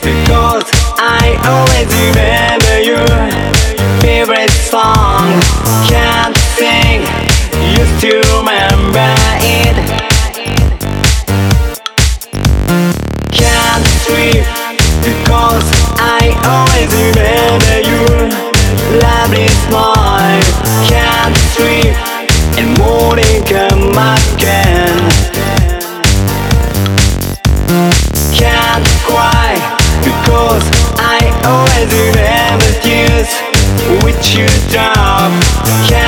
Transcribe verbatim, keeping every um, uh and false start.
because I always remember your favorite song. Can't sing, used to remember it. Can't sleep because I always remember your lovely smile. Can't sleep and morning come again. Can't cry because I always remember tears which you drop. Can't